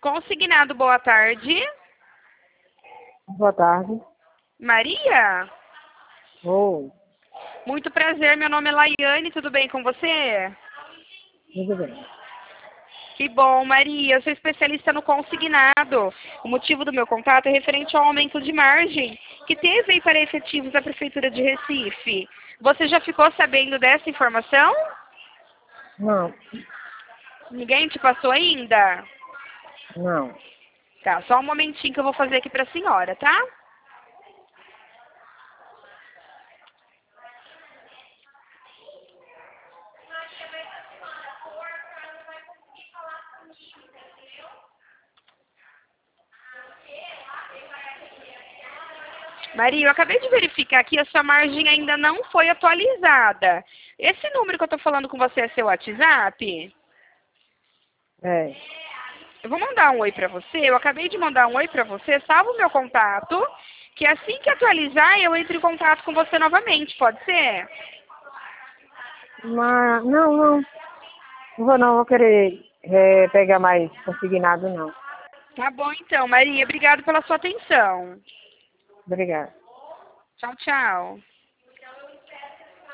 Consignado, boa tarde. Boa tarde. Maria? Oi, Muito prazer, meu nome é Laiane, tudo bem com você? tudo bem. Que bom, Maria, eu sou especialista no consignado. O motivo do meu contato é referente ao aumento de margem que teve aí para efetivos da Prefeitura de Recife. Você já ficou sabendo dessa informação? Não, Ninguém te passou ainda? não. Tá, só um momentinho que eu vou fazer aqui para a senhora, tá? Maria, eu acabei de verificar aqui, a sua margem ainda não foi atualizada. Esse número que eu estou falando com você é seu WhatsApp? É, Eu vou mandar um oi para você. Eu acabei de mandar um oi para você. Salva o meu contato, que assim que atualizar, eu entro em contato com você novamente. Pode ser? mas não. Não vou querer pegar mais consignado, não. Tá bom, então, Maria. Obrigado pela sua atenção. Obrigada. Tchau, tchau.